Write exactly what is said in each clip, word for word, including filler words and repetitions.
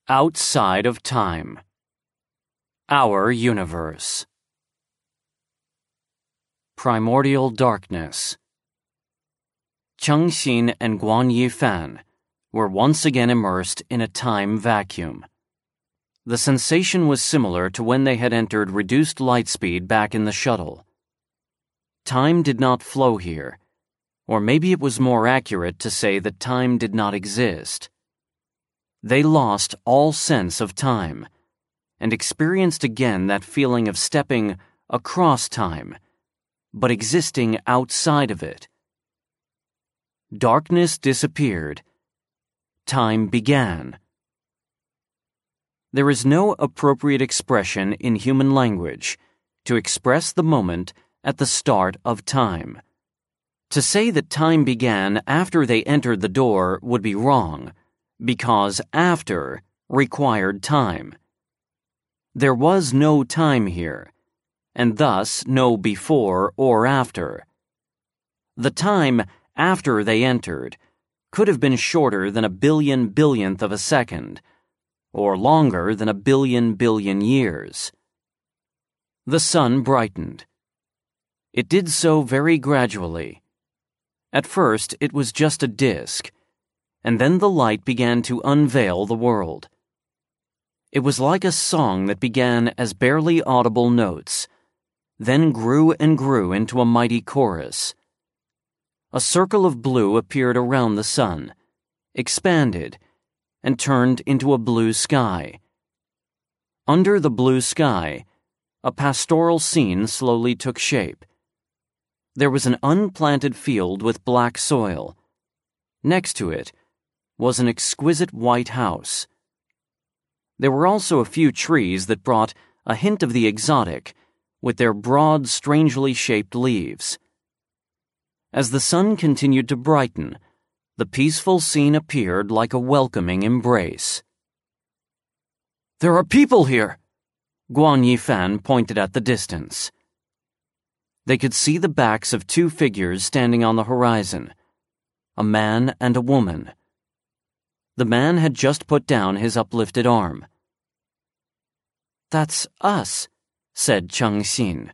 Outside of time. Our universe. Primordial darkness. Cheng Xin and Guan Yifan were once again immersed in a time vacuum. The sensation was similar to when they had entered reduced light speed back in the shuttle. Time did not flow here, or maybe it was more accurate to say that time did not exist. They lost all sense of time, and experienced again that feeling of stepping across time, but existing outside of it. Darkness disappeared. Time began. There is no appropriate expression in human language to express the moment at the start of time. To say that time began after they entered the door would be wrong, because after required time. There was no time here, and thus no before or after. The time after they entered could have been shorter than a billion billionth of a second, or longer than a billion billion years. The sun brightened. It did so very gradually. At first, it was just a disk, and then the light began to unveil the world. It was like a song that began as barely audible notes, then grew and grew into a mighty chorus. A circle of blue appeared around the sun, expanded, and turned into a blue sky. Under the blue sky, a pastoral scene slowly took shape. There was an unplanted field with black soil. Next to it was an exquisite white house. There were also a few trees that brought a hint of the exotic, with their broad, strangely shaped leaves. As the sun continued to brighten, the peaceful scene appeared like a welcoming embrace. "There are people here!" Guan Yifan pointed at the distance. They could see the backs of two figures standing on the horizon, a man and a woman. The man had just put down his uplifted arm. "That's us," said Cheng Xin.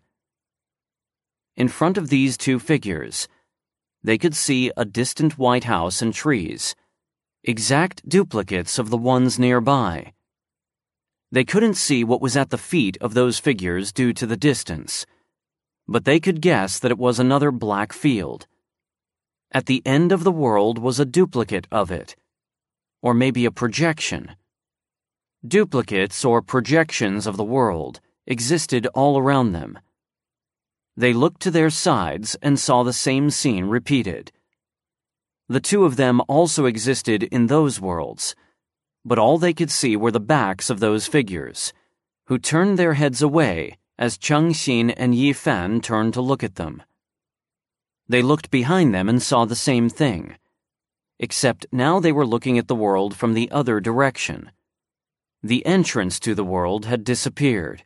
In front of these two figures, they could see a distant white house and trees, exact duplicates of the ones nearby. They couldn't see what was at the feet of those figures due to the distance, but they could guess that it was another black field. At the end of the world was a duplicate of it, or maybe a projection. Duplicates or projections of the world existed all around them. They looked to their sides and saw the same scene repeated. The two of them also existed in those worlds, but all they could see were the backs of those figures, who turned their heads away as Cheng Xin and Yifan turned to look at them. They looked behind them and saw the same thing, except now they were looking at the world from the other direction. The entrance to the world had disappeared.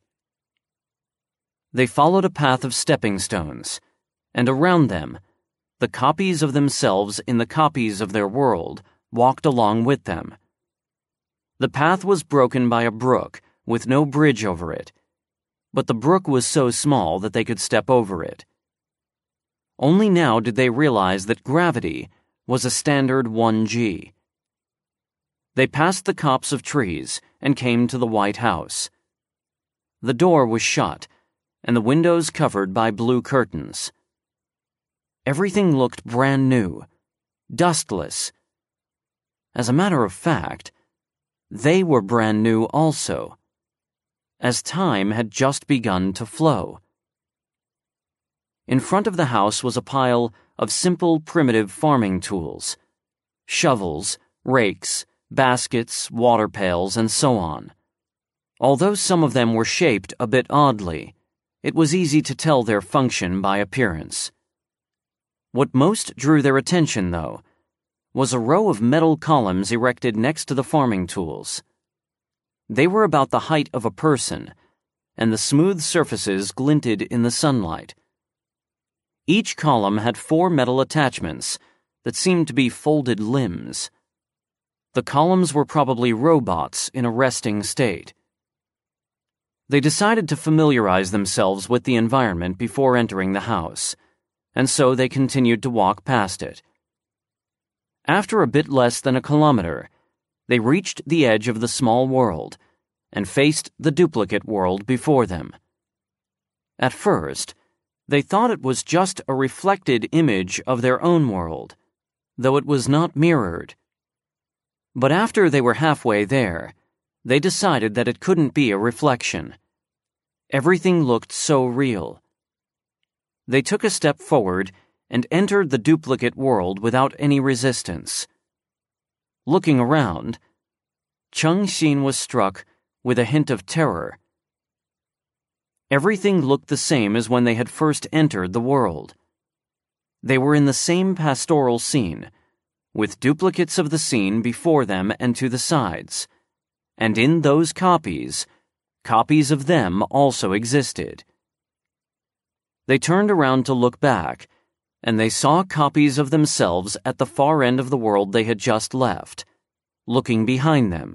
They followed a path of stepping stones, and around them, the copies of themselves in the copies of their world walked along with them. The path was broken by a brook with no bridge over it, but the brook was so small that they could step over it. Only now did they realize that gravity was a standard one G. They passed the copse of trees and came to the White House. The door was shut, and the windows covered by blue curtains. Everything looked brand new, dustless. As a matter of fact, they were brand new also, as time had just begun to flow. In front of the house was a pile of simple, primitive farming tools: shovels, rakes, baskets, water pails, and so on. Although some of them were shaped a bit oddly, it was easy to tell their function by appearance. What most drew their attention, though, was a row of metal columns erected next to the farming tools. They were about the height of a person, and the smooth surfaces glinted in the sunlight. Each column had four metal attachments that seemed to be folded limbs. The columns were probably robots in a resting state. They decided to familiarize themselves with the environment before entering the house, and so they continued to walk past it. After a bit less than a kilometer, they reached the edge of the small world and faced the duplicate world before them. At first, they thought it was just a reflected image of their own world, though it was not mirrored. But after they were halfway there, they decided that it couldn't be a reflection. Everything looked so real. They took a step forward and entered the duplicate world without any resistance. Looking around, Cheng Xin was struck with a hint of terror. Everything looked the same as when they had first entered the world. They were in the same pastoral scene, with duplicates of the scene before them and to the sides, and in those copies, copies of them also existed. They turned around to look back, and they saw copies of themselves at the far end of the world they had just left, looking behind them.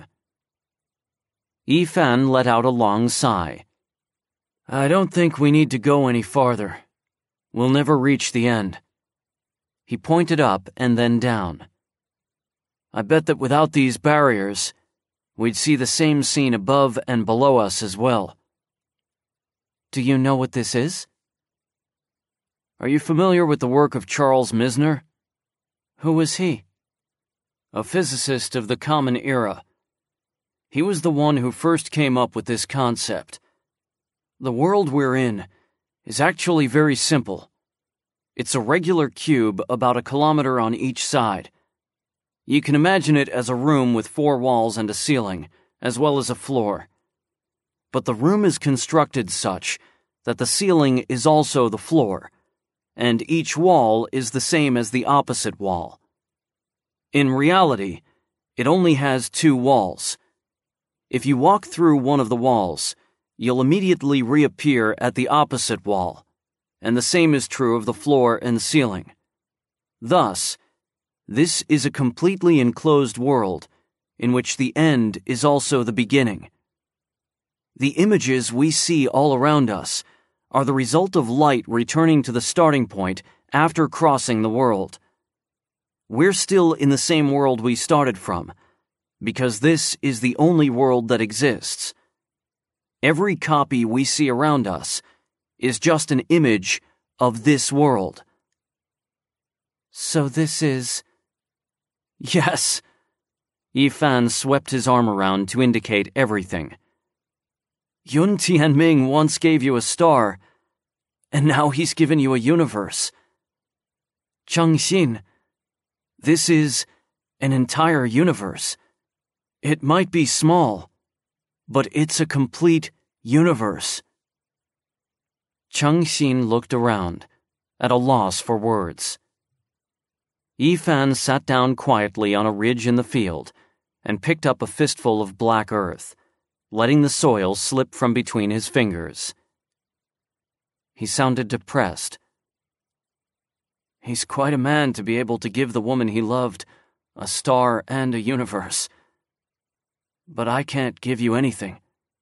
Yifan let out a long sigh. I don't think we need to go any farther. We'll never reach the end. He pointed up and then down. I bet that without these barriers, we'd see the same scene above and below us as well. Do you know what this is? Are you familiar with the work of Charles Misner? Who was he? A physicist of the Common Era. He was the one who first came up with this concept. The world we're in is actually very simple. It's a regular cube about a kilometer on each side. You can imagine it as a room with four walls and a ceiling, as well as a floor. But the room is constructed such that the ceiling is also the floor, and each wall is the same as the opposite wall. In reality, it only has two walls. If you walk through one of the walls, you'll immediately reappear at the opposite wall, and the same is true of the floor and ceiling. Thus, this is a completely enclosed world, in which the end is also the beginning. The images we see all around us are the result of light returning to the starting point after crossing the world. We're still in the same world we started from, because this is the only world that exists. Every copy we see around us is just an image of this world. So this is... Yes. Yifan swept his arm around to indicate everything. Yun Tianming once gave you a star, and now he's given you a universe. Cheng Xin, this is an entire universe. It might be small, but it's a complete universe. Cheng Xin looked around, at a loss for words. Yifan sat down quietly on a ridge in the field and picked up a fistful of black earth, letting the soil slip from between his fingers. He sounded depressed. He's quite a man to be able to give the woman he loved a star and a universe. But I can't give you anything.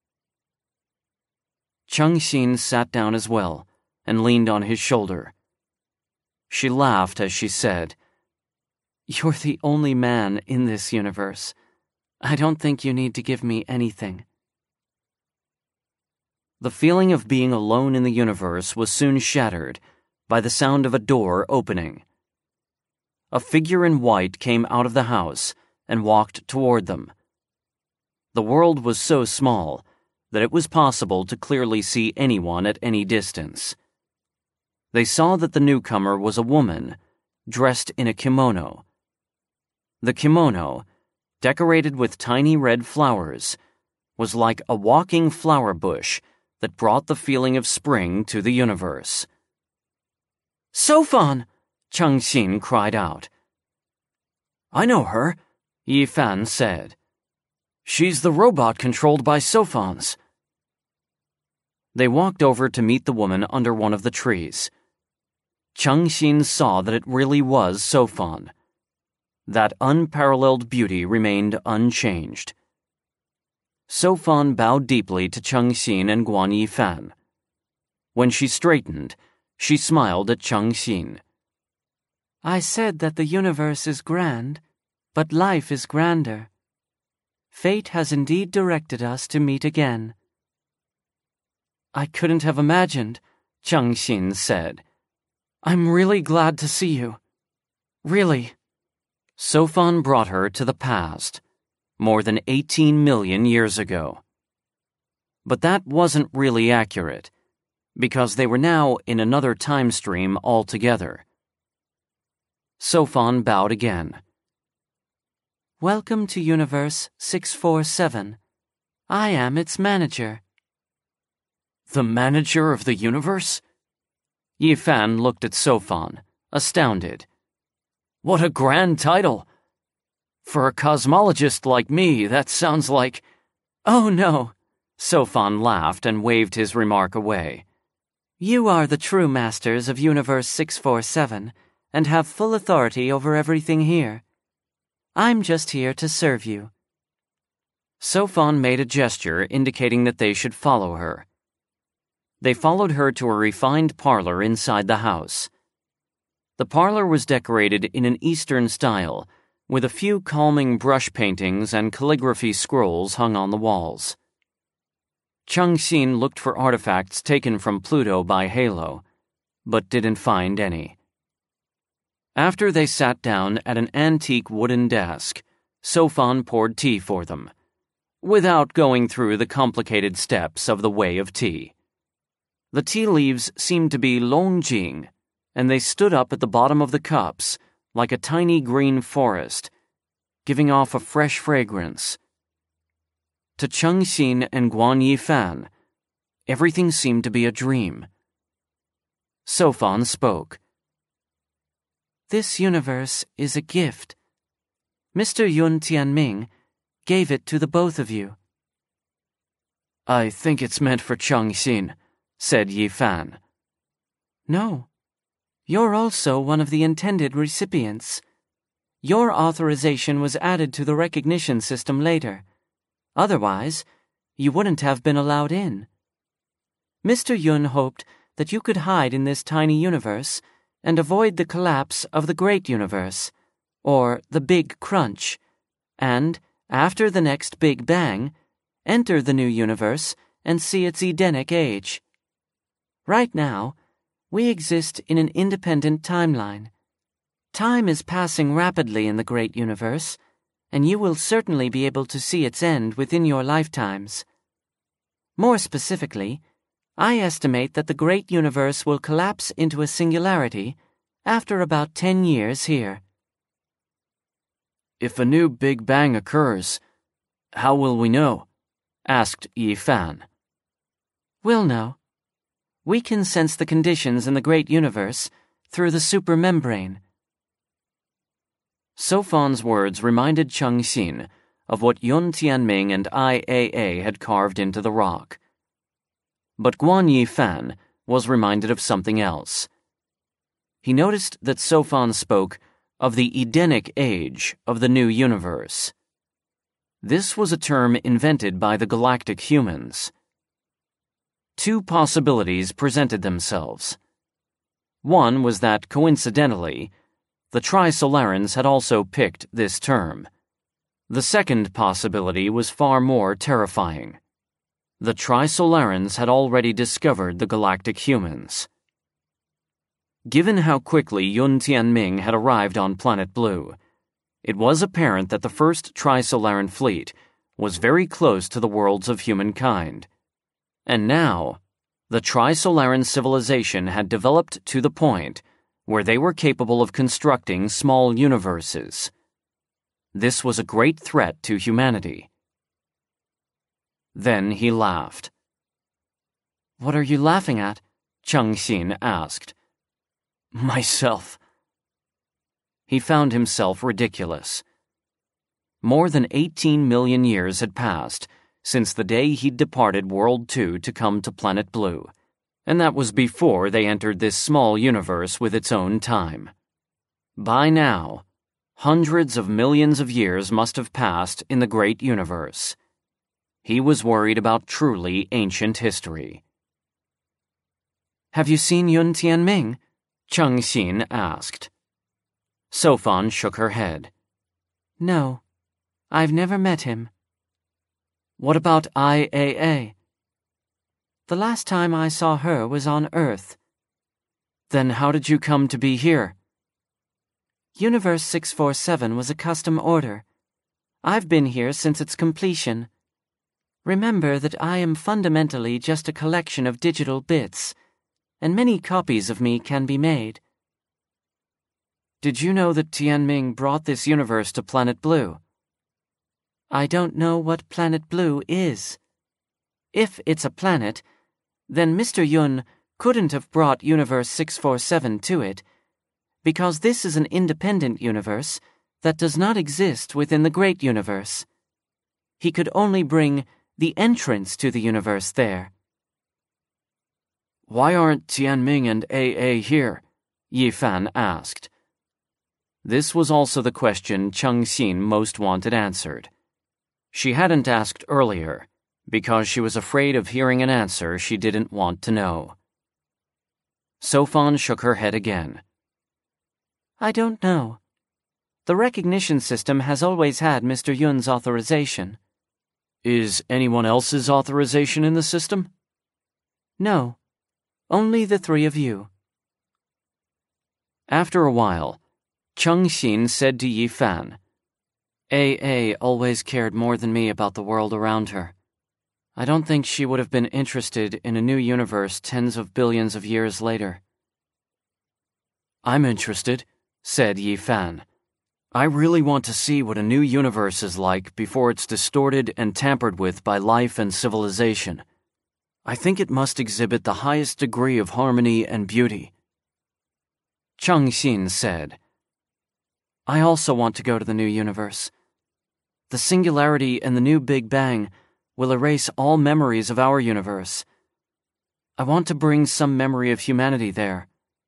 Cheng Xin sat down as well and leaned on his shoulder. She laughed as she said, You're the only man in this universe. I don't think you need to give me anything. The feeling of being alone in the universe was soon shattered by the sound of a door opening. A figure in white came out of the house and walked toward them. The world was so small that it was possible to clearly see anyone at any distance. They saw that the newcomer was a woman, dressed in a kimono. The kimono, decorated with tiny red flowers, was like a walking flower bush that brought the feeling of spring to the universe. Sofan! Cheng Xin cried out. I know her, Yifan said. She's the robot controlled by Sofans. They walked over to meet the woman under one of the trees. Cheng Xin saw that it really was Sofan. That unparalleled beauty remained unchanged. Sophon bowed deeply to Chengxin and Guan Yifan. When she straightened, she smiled at Chengxin. I said that the universe is grand, but life is grander. Fate has indeed directed us to meet again. I couldn't have imagined, Chengxin said. I'm really glad to see you. Really. Sophon brought her to the past, more than eighteen million years ago. But that wasn't really accurate, because they were now in another time stream altogether. Sophon bowed again. Welcome to Universe six four seven. I am its manager. The manager of the universe? Yifan looked at Sophon, astounded. What a grand title! For a cosmologist like me, that sounds like... Oh no, Sophon laughed and waved his remark away. You are the true masters of Universe six four seven and have full authority over everything here. I'm just here to serve you. Sophon made a gesture indicating that they should follow her. They followed her to a refined parlor inside the house. The parlor was decorated in an Eastern style, with a few calming brush paintings and calligraphy scrolls hung on the walls. Chengxin looked for artifacts taken from Pluto by Halo, but didn't find any. After they sat down at an antique wooden desk, Sophon poured tea for them, without going through the complicated steps of the way of tea. The tea leaves seemed to be longjing, and they stood up at the bottom of the cups like a tiny green forest, giving off a fresh fragrance. To Chengxin and Guan Yifan, everything seemed to be a dream. Sophon spoke. This universe is a gift. Mister Yun Tianming gave it to the both of you. I think it's meant for Chengxin, said Yifan. No. You're also one of the intended recipients. Your authorization was added to the recognition system later. Otherwise, you wouldn't have been allowed in. Mister Yun hoped that you could hide in this tiny universe and avoid the collapse of the great universe, or the Big Crunch, and, after the next Big Bang, enter the new universe and see its Edenic age. Right now, we exist in an independent timeline. Time is passing rapidly in the great universe, and you will certainly be able to see its end within your lifetimes. More specifically, I estimate that the great universe will collapse into a singularity after about ten years here. If a new Big Bang occurs, how will we know? Asked Yifan. We'll know. We can sense the conditions in the great universe through the supermembrane. Sophon's words reminded Chengxin of what Yun Tianming and I A A had carved into the rock. But Guan Yifan was reminded of something else. He noticed that Sophon spoke of the Edenic age of the new universe. This was a term invented by the galactic humans. Two possibilities presented themselves. One was that, coincidentally, the Trisolarans had also picked this term. The second possibility was far more terrifying. The Trisolarans had already discovered the galactic humans. Given how quickly Yun Tianming had arrived on Planet Blue, it was apparent that the first Trisolaran fleet was very close to the worlds of humankind. And now, the Trisolaran civilization had developed to the point where they were capable of constructing small universes. This was a great threat to humanity. Then he laughed. What are you laughing at? Chengxin asked. Myself. He found himself ridiculous. More than eighteen million years had passed since the day he'd departed World Two to come to Planet Blue, and that was before they entered this small universe with its own time. By now, Hundreds of millions of years must have passed in the great universe. He was worried about truly ancient history. Have you seen Yun Tianming? Cheng Xin asked. Sofan shook her head. No, I've never met him. What about I A A? The last time I saw her was on Earth. Then how did you come to be here? Universe six forty-seven was a custom order. I've been here since its completion. Remember that I am fundamentally just a collection of digital bits, and many copies of me can be made. Did you know that Tianming brought this universe to Planet Blue? I don't know what Planet Blue is. If it's a planet, then Mister Yun couldn't have brought Universe six forty-seven to it, because this is an independent universe that does not exist within the Great Universe. He could only bring the entrance to the universe there. Why aren't Tianming and A A here? Yifan asked. This was also the question Cheng Xin most wanted answered. She hadn't asked earlier, because she was afraid of hearing an answer she didn't want to know. Sofan shook her head again. I don't know. The recognition system has always had Mister Yun's authorization. Is anyone else's authorization in the system? No, only the three of you. After a while, Cheng Xin said to Yifan, A A always cared more than me about the world around her. I don't think she would have been interested in a new universe tens of billions of years later. I'm interested, said Yifan. I really want to see what a new universe is like before it's distorted and tampered with by life and civilization. I think it must exhibit the highest degree of harmony and beauty. Cheng Xin said, I also want to go to the new universe. The singularity and the new Big Bang will erase all memories of our universe. I want to bring some memory of humanity there.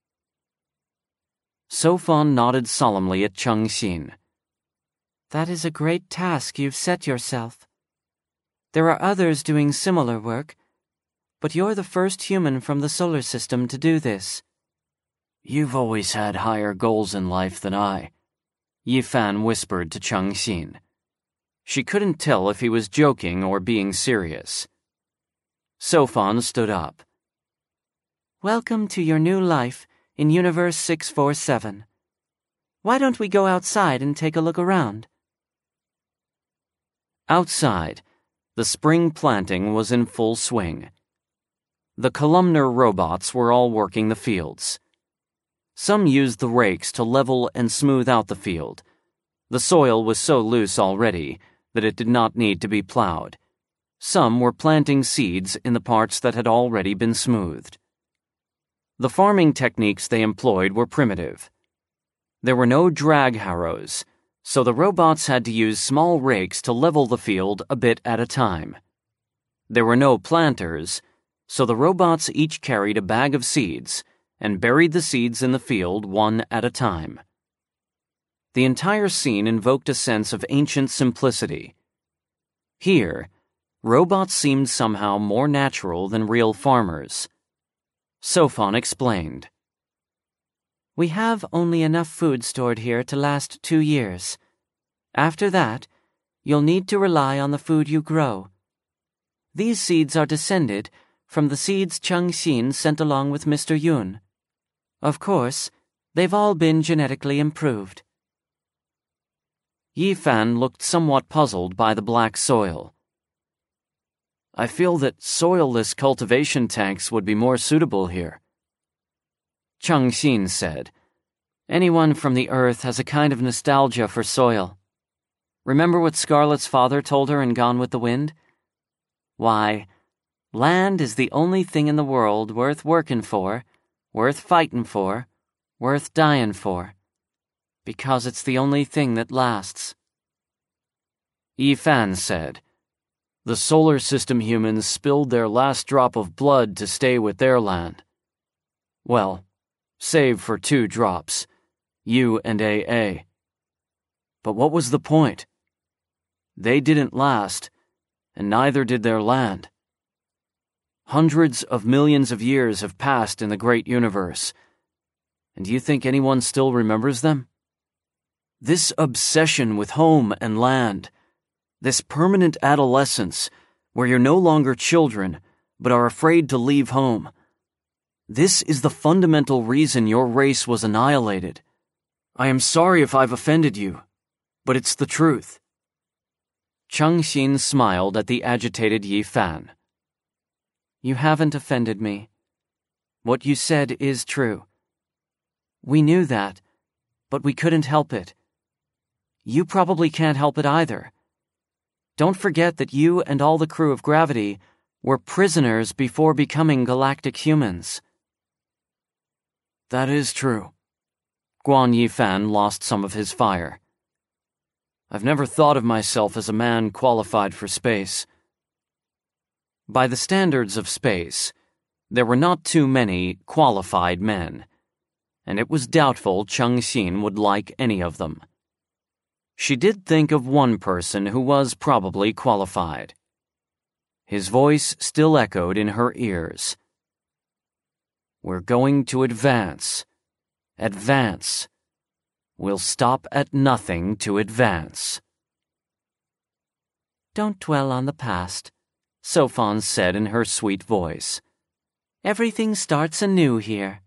Sofan nodded solemnly at Cheng Xin. That is a great task you've set yourself. There are others doing similar work, but you're the first human from the solar system to do this. You've always had higher goals in life than I, Yifan whispered to Cheng Xin. She couldn't tell if he was joking or being serious. Sofan stood up. Welcome to your new life in Universe six forty-seven. Why don't we go outside and take a look around? Outside, the spring planting was in full swing. The columnar robots were all working the fields. Some used the rakes to level and smooth out the field. The soil was so loose already that it did not need to be plowed. Some were planting seeds in the parts that had already been smoothed. The farming techniques they employed were primitive. There were no drag harrows, so the robots had to use small rakes to level the field a bit at a time. There were no planters, so the robots each carried a bag of seeds and buried the seeds in the field one at a time. The entire scene invoked a sense of ancient simplicity. Here, robots seemed somehow more natural than real farmers. Sofan explained. We have only enough food stored here to last two years. After that, you'll need to rely on the food you grow. These seeds are descended from the seeds Cheng Xin sent along with Mister Yun. Of course, they've all been genetically improved. Yifan looked somewhat puzzled by the black soil. I feel that soilless cultivation tanks would be more suitable here. Cheng Xin said, Anyone from the Earth has a kind of nostalgia for soil. Remember what Scarlett's father told her in Gone with the Wind? Why, land is the only thing in the world worth working for, worth fighting for, worth dying for, because it's the only thing that lasts. Yifan said, The solar system humans spilled their last drop of blood to stay with their land. Well, save for two drops, you and A A. But what was the point? They didn't last, and neither did their land. Hundreds of millions of years have passed in the great universe, and do you think anyone still remembers them? This obsession with home and land, this permanent adolescence where you're no longer children but are afraid to leave home, this is the fundamental reason your race was annihilated. I am sorry if I've offended you, but it's the truth. Cheng Xin smiled at the agitated Yi Fan. You haven't offended me. What you said is true. We knew that, but we couldn't help it. You probably can't help it either. Don't forget that you and all the crew of Gravity were prisoners before becoming galactic humans. That is true. Guan Yifan lost some of his fire. I've never thought of myself as a man qualified for space. By the standards of space, there were not too many qualified men, and it was doubtful Cheng Xin would like any of them. She did think of one person who was probably qualified. His voice still echoed in her ears. We're going to advance. Advance. We'll stop at nothing to advance. Don't dwell on the past, Sofan said in her sweet voice. Everything starts anew here.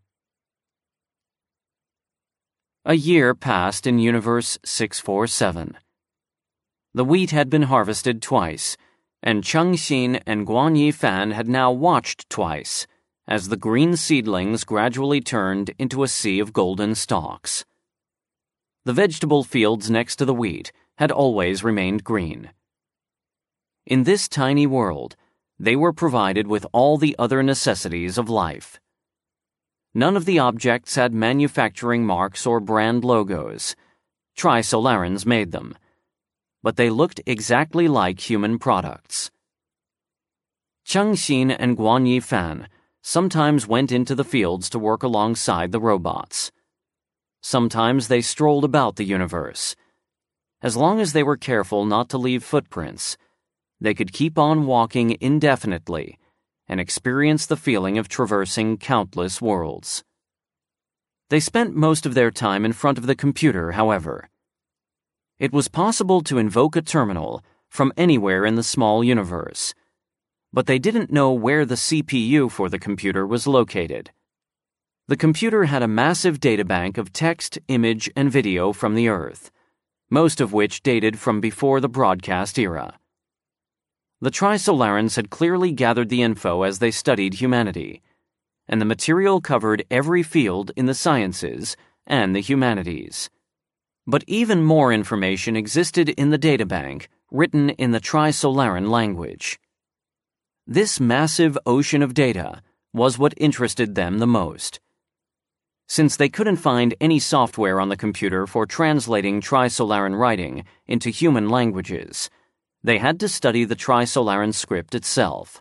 A year passed in Universe six forty-seven. The wheat had been harvested twice, and Cheng Xin and Guan Yifan had now watched twice, as the green seedlings gradually turned into a sea of golden stalks. The vegetable fields next to the wheat had always remained green. In this tiny world, they were provided with all the other necessities of life. None of the objects had manufacturing marks or brand logos. Tri-Solarans made them, but they looked exactly like human products. Cheng Xin and Guan Yifan sometimes went into the fields to work alongside the robots. Sometimes they strolled about the universe. As long as they were careful not to leave footprints, they could keep on walking indefinitely and experience the feeling of traversing countless worlds. They spent most of their time in front of the computer, however. It was possible to invoke a terminal from anywhere in the small universe, but they didn't know where the C P U for the computer was located. The computer had a massive databank of text, image, and video from the Earth, most of which dated from before the broadcast era. The Tri-Solarans had clearly gathered the info as they studied humanity, and the material covered every field in the sciences and the humanities. But even more information existed in the databank, written in the Tri-Solaran language. This massive ocean of data was what interested them the most. Since they couldn't find any software on the computer for translating Tri-Solaran writing into human languages, they had to study the Tri-Solaran script itself.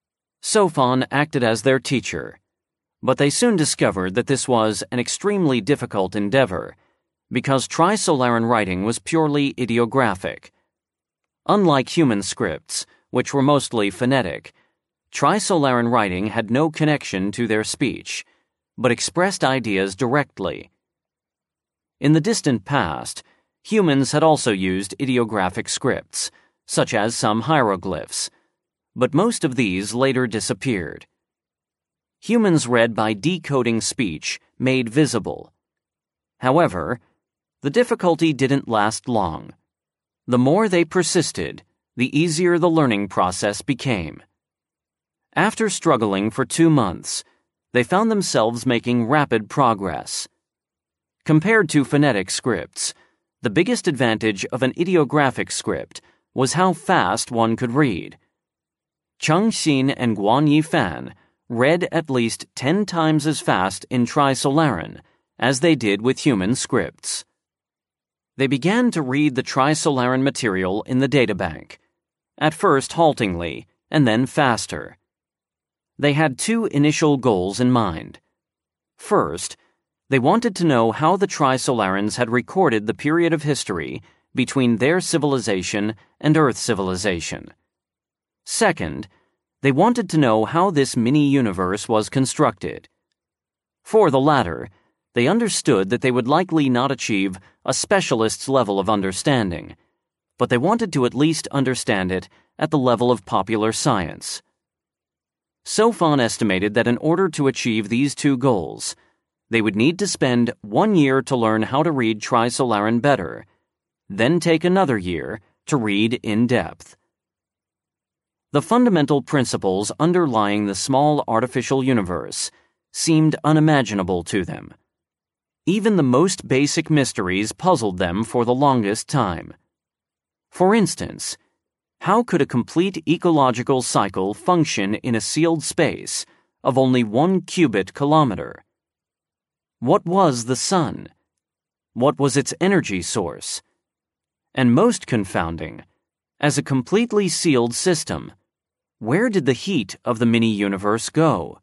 Sofan acted as their teacher, but they soon discovered that this was an extremely difficult endeavor because Tri-Solaran writing was purely ideographic. Unlike human scripts, which were mostly phonetic, Tri-Solaran writing had no connection to their speech, but expressed ideas directly. In the distant past, humans had also used ideographic scripts, such as some hieroglyphs, but most of these later disappeared. Humans read by decoding speech made visible. However, the difficulty didn't last long. The more they persisted, the easier the learning process became. After struggling for two months, they found themselves making rapid progress. Compared to phonetic scripts, the biggest advantage of an ideographic script was how fast one could read. Cheng Xin and Guan Yifan read at least ten times as fast in Tri-Solaran as they did with human scripts. They began to read the Tri-Solaran material in the databank, at first haltingly and then faster. They had two initial goals in mind. First, they wanted to know how the Tri-Solarans had recorded the period of history between their civilization and Earth civilization. Second, they wanted to know how this mini-universe was constructed. For the latter, they understood that they would likely not achieve a specialist's level of understanding, but they wanted to at least understand it at the level of popular science. Sophon estimated that in order to achieve these two goals, they would need to spend one year to learn how to read Trisolaran better, then take another year to read in depth. The fundamental principles underlying the small artificial universe seemed unimaginable to them. Even the most basic mysteries puzzled them for the longest time. For instance, how could a complete ecological cycle function in a sealed space of only one cubit kilometer? What was the sun? What was its energy source? And most confounding, as a completely sealed system, where did the heat of the mini-universe go?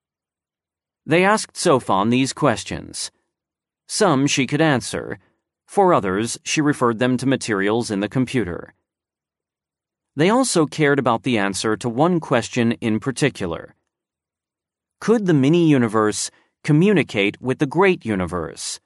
They asked Sophon these questions. Some she could answer. For others, she referred them to materials in the computer. They also cared about the answer to one question in particular. Could the mini-universe communicate with the great universe?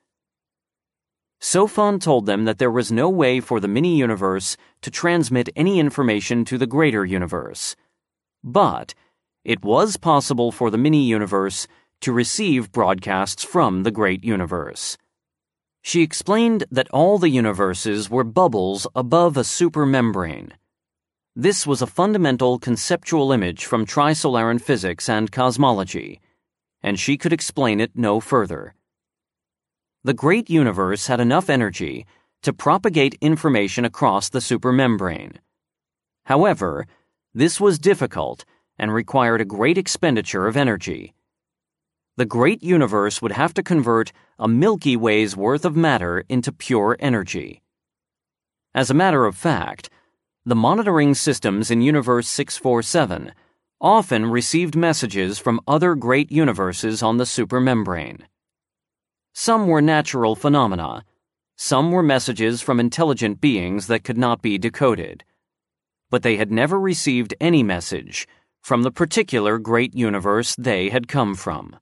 Sophon told them that there was no way for the mini-universe to transmit any information to the greater universe. But it was possible for the mini-universe to receive broadcasts from the great universe. She explained that all the universes were bubbles above a supermembrane. This was a fundamental conceptual image from Trisolaran physics and cosmology, and she could explain it no further. The great universe had enough energy to propagate information across the supermembrane. However, this was difficult and required a great expenditure of energy. The great universe would have to convert a Milky Way's worth of matter into pure energy. As a matter of fact, the monitoring systems in Universe six forty-seven often received messages from other great universes on the supermembrane. Some were natural phenomena, some were messages from intelligent beings that could not be decoded, but they had never received any message from the particular great universe they had come from.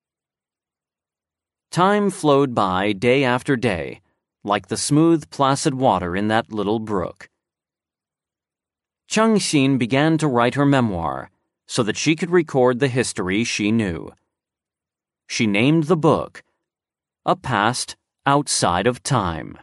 Time flowed by day after day, like the smooth, placid water in that little brook. Changxin began to write her memoir so that she could record the history she knew. She named the book, A Past Outside of Time.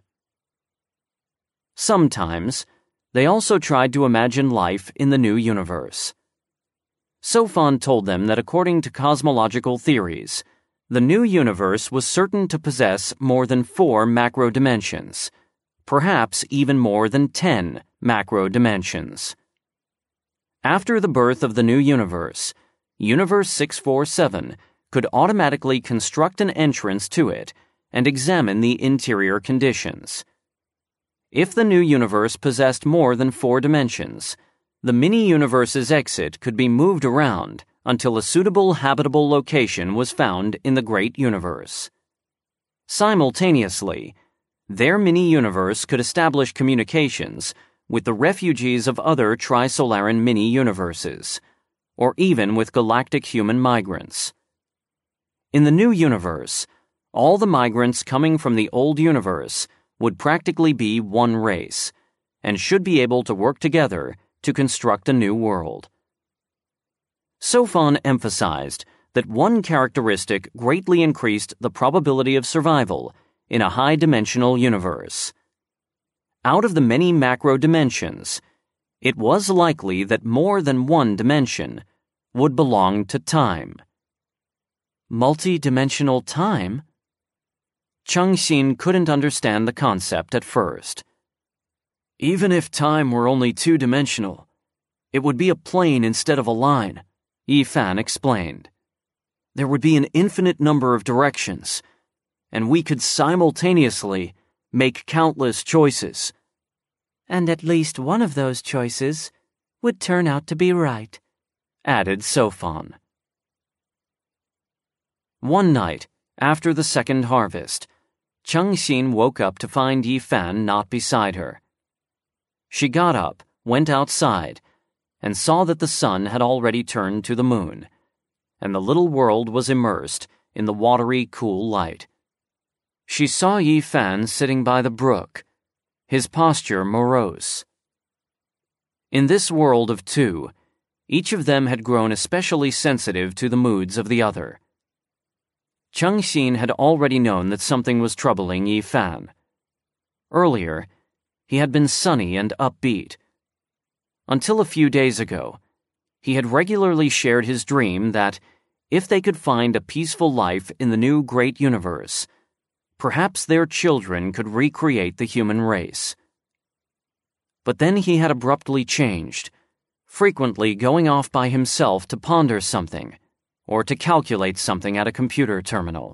Sometimes, they also tried to imagine life in the new universe. Sophon told them that according to cosmological theories, the new universe was certain to possess more than four macro dimensions, perhaps even more than ten macro dimensions. After the birth of the new universe, Universe six forty-seven could automatically construct an entrance to it and examine the interior conditions. If the new universe possessed more than four dimensions, the mini-universe's exit could be moved around until a suitable habitable location was found in the great universe. Simultaneously, their mini-universe could establish communications with the refugees of other Trisolaran mini-universes, or even with galactic human migrants. In the new universe, all the migrants coming from the old universe would practically be one race, and should be able to work together to construct a new world. Sophon emphasized that one characteristic greatly increased the probability of survival in a high-dimensional universe. Out of the many macro dimensions, it was likely that more than one dimension would belong to time. Multi-dimensional time? Changxin couldn't understand the concept at first. Even if time were only two-dimensional, it would be a plane instead of a line, Yifan explained. There would be an infinite number of directions, and we could simultaneously make countless choices. And at least one of those choices would turn out to be right, added Sophon. One night, after the second harvest, Changxin woke up to find Yi Fan not beside her. She got up, went outside, and saw that the sun had already turned to the moon, and the little world was immersed in the watery, cool light. She saw Yi Fan sitting by the brook, his posture morose. In this world of two, each of them had grown especially sensitive to the moods of the other. Changxin had already known that something was troubling Yi Fan. Earlier, he had been sunny and upbeat. Until a few days ago, he had regularly shared his dream that, if they could find a peaceful life in the new great universe, perhaps their children could recreate the human race. But then he had abruptly changed, frequently going off by himself to ponder something, or to calculate something at a computer terminal.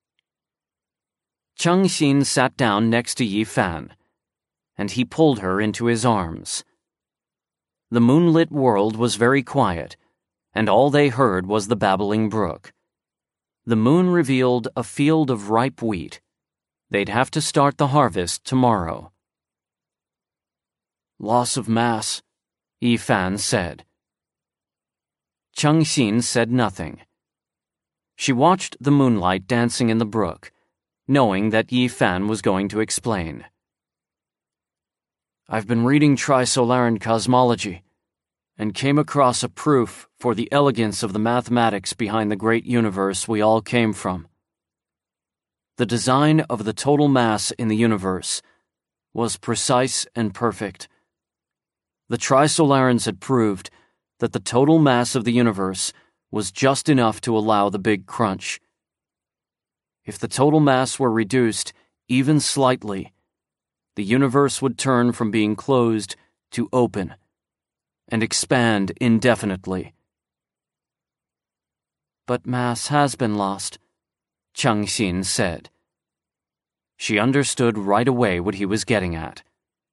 Changxin sat down next to Yi Fan, and he pulled her into his arms. The moonlit world was very quiet, and all they heard was the babbling brook. The moon revealed a field of ripe wheat. They'd have to start the harvest tomorrow. "Loss of mass," Yi Fan said. Changxin said nothing. She watched the moonlight dancing in the brook, knowing that Yi Fan was going to explain. "I've been reading Trisolaran cosmology, and came across a proof for the elegance of the mathematics behind the great universe we all came from. The design of the total mass in the universe was precise and perfect. The Trisolarans had proved that the total mass of the universe was just enough to allow the Big Crunch. If the total mass were reduced even slightly, the universe would turn from being closed to open, and expand indefinitely." "But mass has been lost," Changxin said. She understood right away what he was getting at.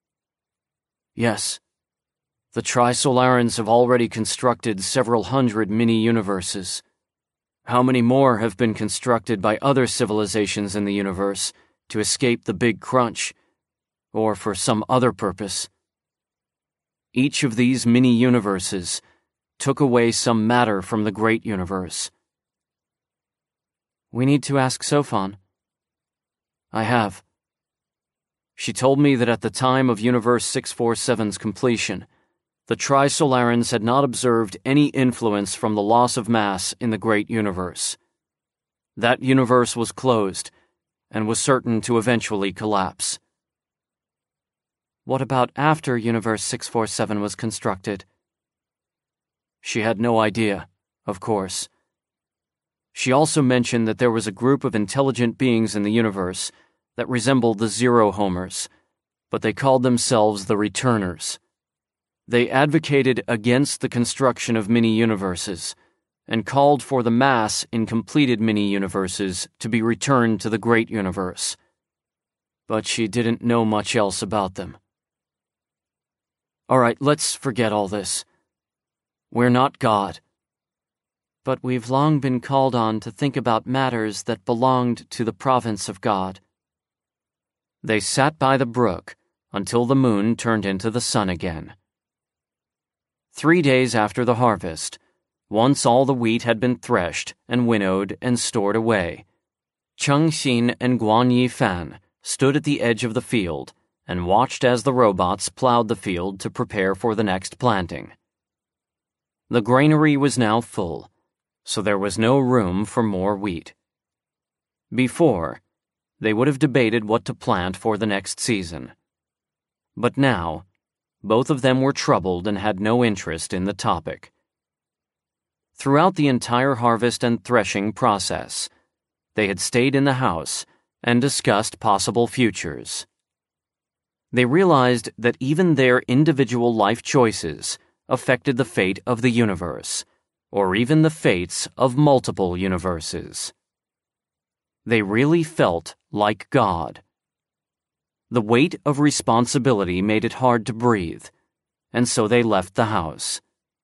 "Yes. The Trisolarans have already constructed several hundred mini-universes. How many more have been constructed by other civilizations in the universe to escape the Big Crunch, or for some other purpose? Each of these mini-universes took away some matter from the great universe." "We need to ask Sophon." "I have. She told me that at the time of Universe six forty-seven's completion, the Trisolarans had not observed any influence from the loss of mass in the great universe. That universe was closed, and was certain to eventually collapse." "What about after Universe six forty-seven was constructed?" "She had no idea, of course. She also mentioned that there was a group of intelligent beings in the universe that resembled the Zero Homers, but they called themselves the Returners. They advocated against the construction of mini-universes, and called for the mass in completed mini-universes to be returned to the great universe. But she didn't know much else about them. All right, let's forget all this. We're not God. But we've long been called on to think about matters that belonged to the province of God." They sat by the brook until the moon turned into the sun again. Three days after the harvest, once all the wheat had been threshed and winnowed and stored away, Changxin and Guan Yifan stood at the edge of the field and watched as the robots plowed the field to prepare for the next planting. The granary was now full, so there was no room for more wheat. Before, they would have debated what to plant for the next season. But now, both of them were troubled and had no interest in the topic. Throughout the entire harvest and threshing process, they had stayed in the house and discussed possible futures. They realized that even their individual life choices affected the fate of the universe, or even the fates of multiple universes. They really felt like God. The weight of responsibility made it hard to breathe, and so they left the house.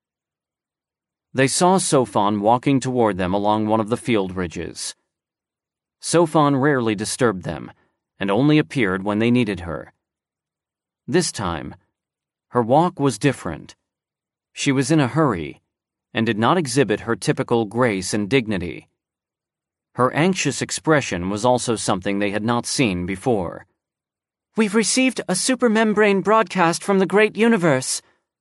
They saw Sophon walking toward them along one of the field ridges. Sophon rarely disturbed them, and only appeared when they needed her. This time, her walk was different. She was in a hurry and did not exhibit her typical grace and dignity. Her anxious expression was also something they had not seen before. "We've received a supermembrane broadcast from the great universe."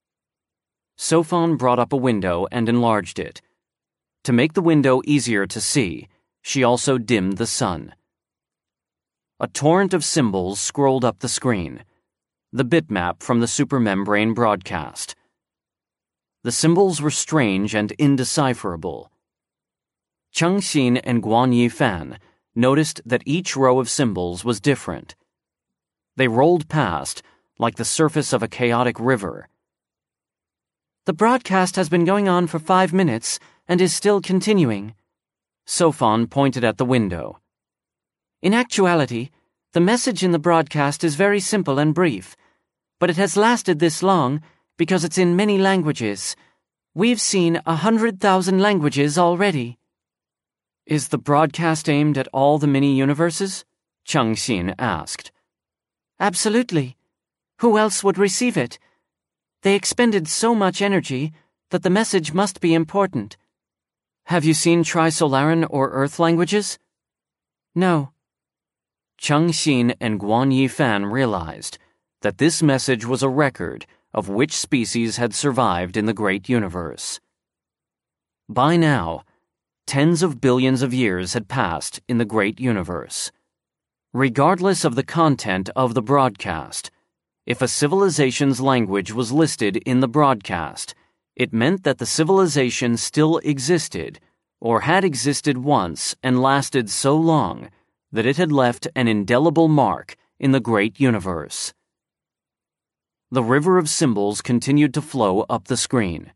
Sophon brought up a window and enlarged it. To make the window easier to see, she also dimmed the sun. A torrent of symbols scrolled up the screen, the bitmap from the supermembrane broadcast. The symbols were strange and indecipherable. Cheng Xin and Guan Yifan noticed that each row of symbols was different. They rolled past, like the surface of a chaotic river. "The broadcast has been going on for five minutes and is still continuing." Sophon pointed at the window. "In actuality, the message in the broadcast is very simple and brief, but it has lasted this long because it's in many languages. We've seen a hundred thousand languages already." "Is the broadcast aimed at all the mini-universes?" Cheng Xin asked. "Absolutely. Who else would receive it? They expended so much energy that the message must be important." "Have you seen Trisolaran or Earth languages?" "No." Cheng Xin and Guan Yifan realized that this message was a record of which species had survived in the great universe. By now, tens of billions of years had passed in the great universe. Regardless of the content of the broadcast, if a civilization's language was listed in the broadcast, it meant that the civilization still existed, or had existed once and lasted so long that it had left an indelible mark in the great universe. The river of symbols continued to flow up the screen.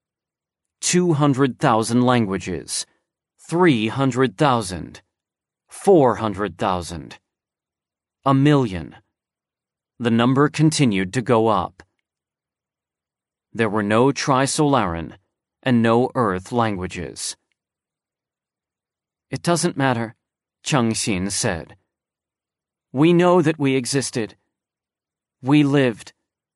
Two hundred thousand languages, three hundred thousand, four hundred thousand, a million. The number continued to go up. There were no Trisolaran and no Earth languages. "It doesn't matter," Cheng Xin said. "We know that we existed. We lived."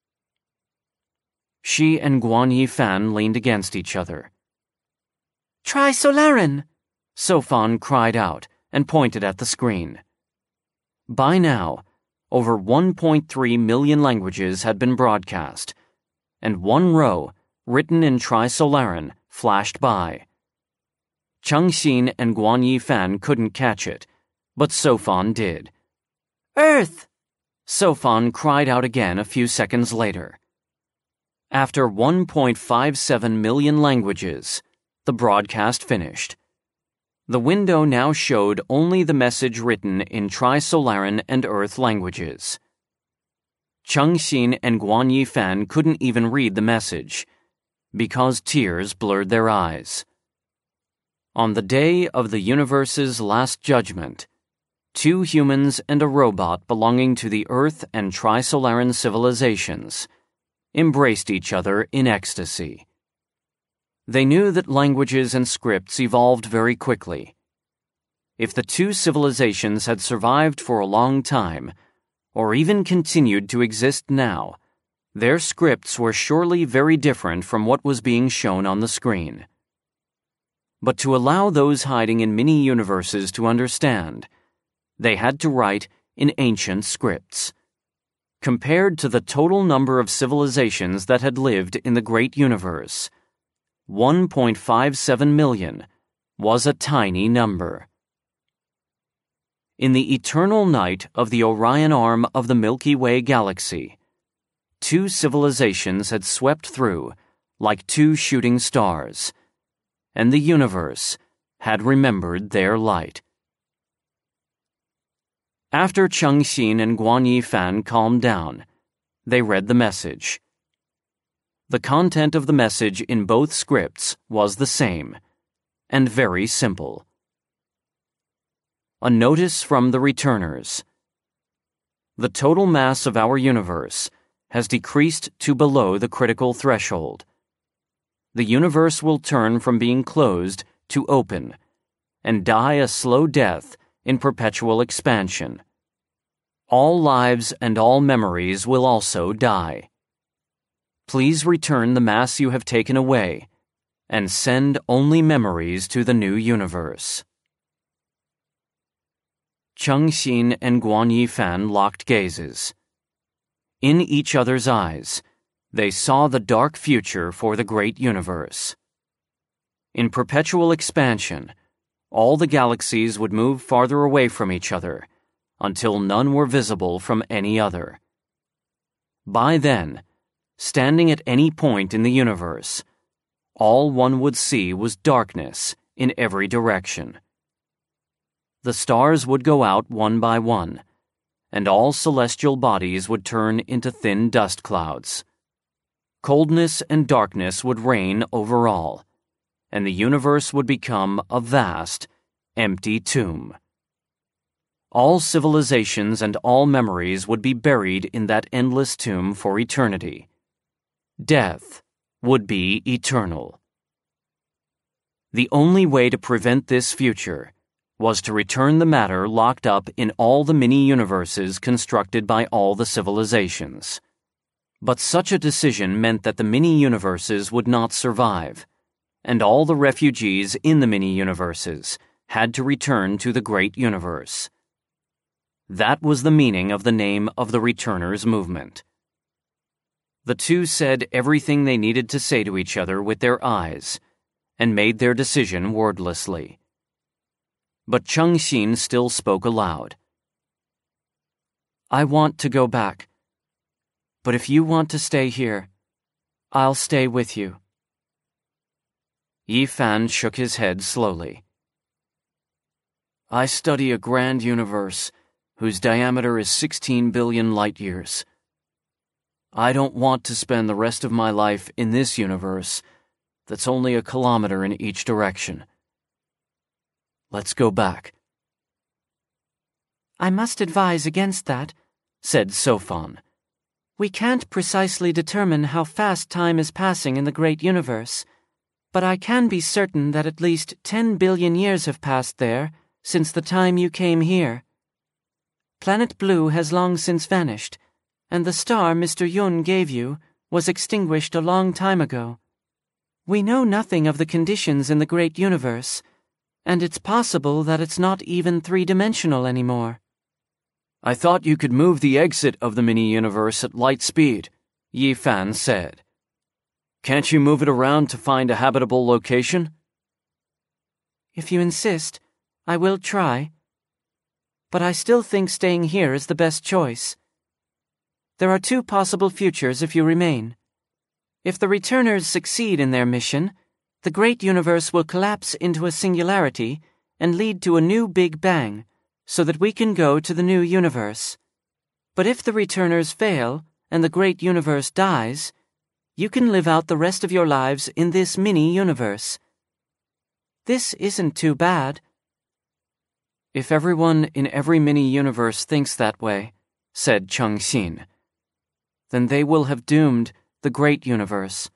She and Guan Yifan leaned against each other. "Trisolaran!" Sophon cried out and pointed at the screen. By now, over one point three million languages had been broadcast, and one row, written in Trisolaran, flashed by. Cheng Xin and Guan Yifan couldn't catch it, but Sophon did. "Earth!" Sophon cried out again a few seconds later. After one point five seven million languages, the broadcast finished. The window now showed only the message written in Trisolaran and Earth languages. Cheng Xin and Guan Yifan couldn't even read the message, because tears blurred their eyes. On the day of the universe's last judgment, two humans and a robot belonging to the Earth and Trisolaran civilizations embraced each other in ecstasy. They knew that languages and scripts evolved very quickly. If the two civilizations had survived for a long time, or even continued to exist now, their scripts were surely very different from what was being shown on the screen. But to allow those hiding in mini-universes to understand, they had to write in ancient scripts. Compared to the total number of civilizations that had lived in the great universe, one point five seven million was a tiny number. In the eternal night of the Orion arm of the Milky Way galaxy, two civilizations had swept through like two shooting stars, and the universe had remembered their light. After Cheng Xin and Guan Yifan calmed down, they read the message. The content of the message in both scripts was the same, and very simple. A notice from the returners. The total mass of our universe has decreased to below the critical threshold. The universe will turn from being closed to open, and die a slow death in perpetual expansion. All lives and all memories will also die. Please return the mass you have taken away, and send only memories to the new universe. Cheng Xin and Guan Yifan locked gazes. In each other's eyes, they saw the dark future for the great universe. In perpetual expansion, all the galaxies would move farther away from each other, until none were visible from any other. By then, standing at any point in the universe, all one would see was darkness in every direction. The stars would go out one by one, and all celestial bodies would turn into thin dust clouds. Coldness and darkness would reign over all, and the universe would become a vast, empty tomb. All civilizations and all memories would be buried in that endless tomb for eternity. Death would be eternal. The only way to prevent this future was to return the matter locked up in all the mini-universes constructed by all the civilizations. But such a decision meant that the mini-universes would not survive, and all the refugees in the mini-universes had to return to the great universe. That was the meaning of the name of the Returners movement. The two said everything they needed to say to each other with their eyes, and made their decision wordlessly. But Cheng Xin still spoke aloud. I want to go back, but if you want to stay here, I'll stay with you. Yifan shook his head slowly. I study a grand universe whose diameter is sixteen billion light-years. I don't want to spend the rest of my life in this universe that's only a kilometer in each direction. Let's go back. I must advise against that, said Sophon. We can't precisely determine how fast time is passing in the great universe, but I can be certain that at least ten billion years have passed there since the time you came here. Planet Blue has long since vanished, and the star Mister Yun gave you was extinguished a long time ago. We know nothing of the conditions in the great universe, and it's possible that it's not even three-dimensional anymore. I thought you could move the exit of the mini-universe at light speed, Yifan said. Can't you move it around to find a habitable location? If you insist, I will try. But I still think staying here is the best choice. There are two possible futures if you remain. If the returners succeed in their mission, the great universe will collapse into a singularity and lead to a new Big Bang, so that we can go to the new universe. But if the returners fail and the great universe dies, you can live out the rest of your lives in this mini-universe. This isn't too bad. If everyone in every mini-universe thinks that way, said Cheng Xin, then they will have doomed the great universe.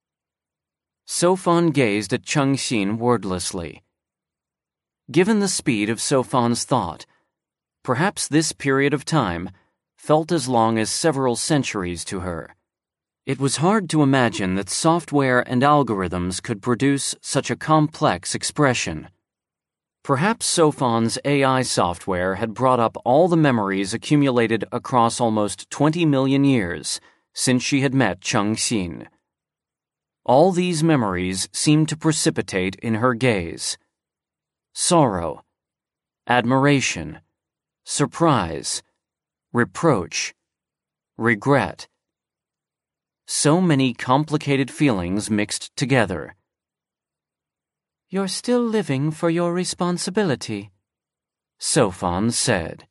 Sophon gazed at Cheng Xin wordlessly. Given the speed of Sophon's thought, perhaps this period of time felt as long as several centuries to her. It was hard to imagine that software and algorithms could produce such a complex expression. Perhaps Sophon's A I software had brought up all the memories accumulated across almost twenty million years since she had met Cheng Xin. All these memories seemed to precipitate in her gaze. Sorrow, admiration, surprise, reproach, regret. So many complicated feelings mixed together. You're still living for your responsibility, Sophon said.